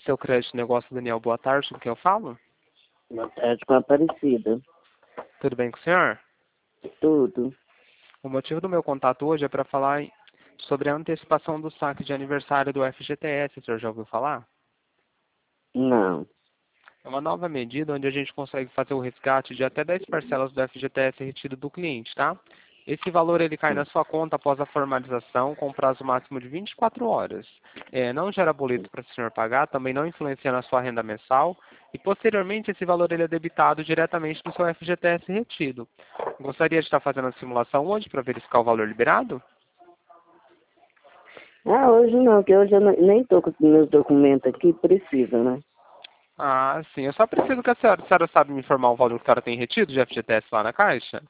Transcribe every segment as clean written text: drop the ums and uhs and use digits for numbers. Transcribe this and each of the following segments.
Seu crédito negócio, Daniel, boa tarde, com quem eu falo? Boa tarde, com a Aparecida. Tudo bem com o senhor? Tudo. O motivo do meu contato hoje é para falar sobre a antecipação do saque de aniversário do FGTS, o senhor já ouviu falar? Não. É uma nova medida onde a gente consegue fazer o resgate de até 10 parcelas do FGTS retido do cliente, tá? Esse valor ele cai na sua conta após a formalização com prazo máximo de 24 horas. Não gera boleto para o senhor pagar, também não influencia na sua renda mensal e posteriormente esse valor ele é debitado diretamente do seu FGTS retido. Gostaria de estar fazendo a simulação hoje para verificar o valor liberado? Ah, hoje não, que hoje eu nem tô com os meus documentos aqui, precisa, né? Ah, sim. Eu só preciso que a senhora sabe me informar o valor que a senhora tem retido de FGTS lá na Caixa?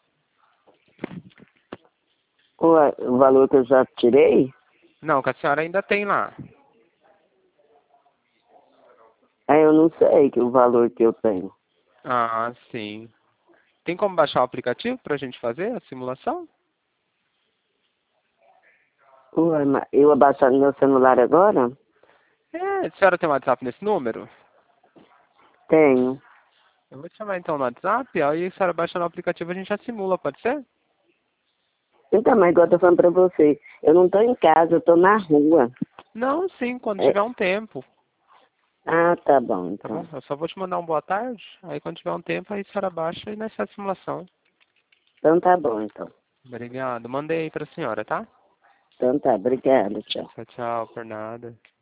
O valor que eu já tirei, Não, que a senhora ainda tem lá. aí eu não sei que o valor que eu tenho. Ah, sim. Tem como baixar o aplicativo para a gente fazer a simulação? Ué, mas eu abaixar no meu celular agora? A senhora tem um WhatsApp nesse número? Tenho. Eu vou te chamar então no WhatsApp, aí a senhora baixa no aplicativo e a gente já simula, pode ser? Então, mas igual eu tô falando pra você, eu não tô em casa, eu tô na rua. Não, sim, quando É. tiver um tempo, Ah, tá bom, tá bom? então. Eu só vou te mandar um boa tarde, aí quando tiver um tempo, aí a senhora baixa e nós faz a simulação. Então tá bom, então. Obrigado. Mandei aí pra senhora, tá? Então tá, obrigada, tchau. Tchau, tchau, por nada.